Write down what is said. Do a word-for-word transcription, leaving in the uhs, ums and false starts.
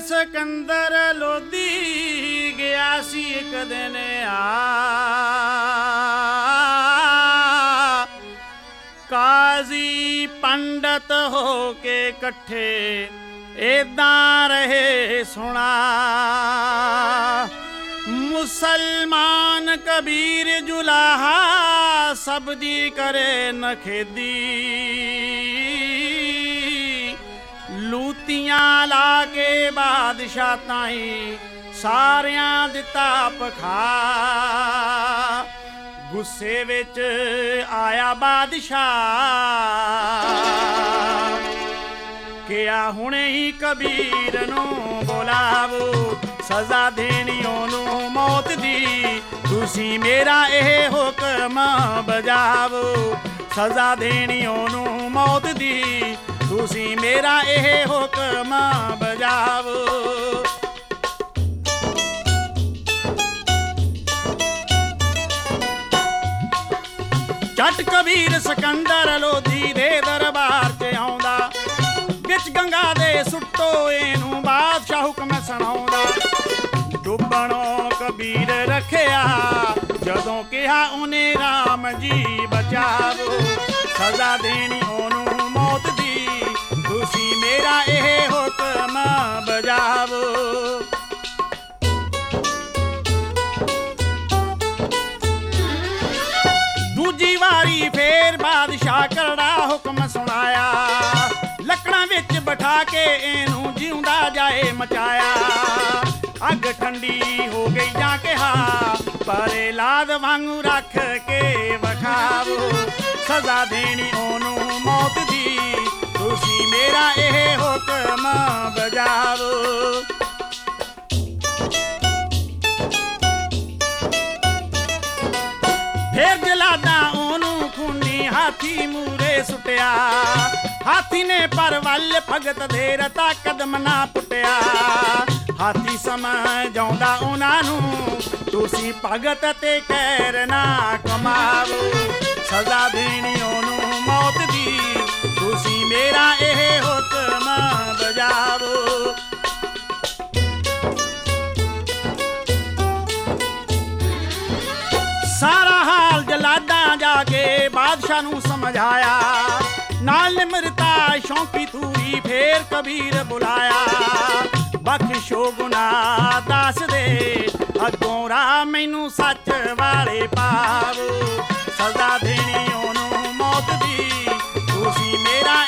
ਸਿਕੰਦਰ ਲੋਧੀ ਗਿਆ ਸੀ ਇੱਕ ਦਿਨ ਆ ਕਾਜ਼ੀ ਪੰਡਤ ਹੋ ਕੇ ਇਕੱਠੇ ਏਦਾਂ ਰਹੇ ਸੁਣਾ ਮੁਸਲਮਾਨ ਕਬੀਰ ਜੁਲਾਹਾ ਸਭ ਦੀ ਕਰੇ ਨਖੇਦੀ ਲੂਤੀਆਂ ਲਾ ਕੇ ਬਾਦਸ਼ਾਹ ਤਾਈਂ ਸਾਰਿਆਂ ਦਿੱਤਾ ਪਖਾ ਗੁੱਸੇ ਵਿੱਚ ਆਇਆ ਬਾਦਸ਼ਾਹ ਕਿਹਾ ਹੁਣੇ ਹੀ ਕਬੀਰ ਨੂੰ ਬੁਲਾਵੋ ਸਜ਼ਾ ਦੇਣੀ ਉਹਨੂੰ ਮੌਤ ਦੀ ਤੁਸੀਂ ਮੇਰਾ ਇਹ ਹੁਕਮ ਬਜਾਵੋ ਸਜ਼ਾ ਦੇਣੀ ਉਹਨੂੰ ਮੌਤ ਦੀ ਤੁਸੀਂ ਮੇਰਾ ਇਹ ਹੁਕਮ ਬਜਾਵੋ ਜੱਟ ਕਬੀਰ ਸਿਕੰਦਰ ਲੋਧੀ ਦੇ ਦਰਬਾਰ 'ਚ ਆਉਂਦਾ ਵਿੱਚ ਗੰਗਾ ਦੇ ਸੁੱਟੋ ਇਹਨੂੰ ਬਾਦਸ਼ਾਹ ਹੁਕਮ ਸੁਣਾਉਂਦਾ ਡੁੱਬਣੋਂ ਕਬੀਰ ਰੱਖਿਆ ਜਦੋਂ ਕਿਹਾ ਉਹਨੇ ਰਾਮ ਜੀ ਬਚਾਵੋ ਸਜ਼ਾ ਦੇਣੀ ਉਹਨੂੰ ਮੌਤ ਦੀ ਤੁਸੀਂ ਮੇਰਾ ਇਹ ਹੁਕਮ ਬਜਾਵੋ ਦੂਜੀ ਵਾਰੀ ਫੇਰ ਬਾਦਸ਼ਾਹ ਕਰੜਾ ਹੁਕਮ ਸੁਣਾਇਆ ਲੱਕੜਾਂ ਵਿੱਚ ਬਿਠਾ ਕੇ ਇਹਨੂੰ ਜਿਉਂਦਾ ਜਾਏ ਮਚਾਇਆ ਅੱਗ ਠੰਡੀ ਹੋ ਗਈ ਜਾਂ ਕਿਹਾ ਪਰ ਲਾਦ ਵਾਂਗੂ ਰੱਖ ਕੇ ਵਿਖਾਵੋ ਸਜ਼ਾ ਦੇਣੀ ਉਹਨੂੰ ਮੌਤ ਦੀ ਤੁਸੀਂ ਮੇਰਾ ਇਹ ਹੁਕਮ ਬਜਾਵੋ ਫੇਰ ਜਲਾਦਾਂ ਉਹਨੂੰ ਖੂਨੀ ਹਾਥੀ ਮੂਰੇ ਸੁੱਟਿਆ ਹਾਥੀ ਨੇ ਪਰ ਵੱਲ ਭਗਤ ਦੇ ਰਤਾ ਕਦਮ ਨਾ ਪੁੱਟਿਆ ਹਾਥੀ ਸਮਝਾਉਂਦਾ ਉਹਨਾਂ ਨੂੰ ਤੁਸੀਂ ਭਗਤ ਤੇ ਕਹਿਰ ਨਾ ਕਮਾਵੋ ਸਜ਼ਾ ਦੇਣੀ ਉਹਨੂੰ ਮੌਤ ਦੀ ਤੁਸੀਂ ਮੇਰਾ ਇਹ ਹੁਕਮ ਬਜਾਵੋ ਸਾਰਾ ਹਾਲ ਜਲਾਦਾਂ ਜਾ ਕੇ ਬਾਦਸ਼ਾਹ ਨੂੰ ਸਮਝਾਇਆ ਨਾਲ ਨਿਮਰਤਾ ਸ਼ੌਂਕੀ ਤੂਰੀ ਫੇਰ ਕਬੀਰ ਬੁਲਾਇਆ ਬਖਸ਼ੋ ਗੁਨਾਹ ਦੱਸ ਦੇ ਅੱਗੋਂ ਰਾਹ ਮੈਨੂੰ ਸੱਚ ਵਾਲੇ ਪਾਵੋ ਸਜ਼ਾ ਦੇਣੀ ਉਹਨੂੰ ਮੌਤ ਦੀ ਤੁਸੀਂ ਮੇਰਾ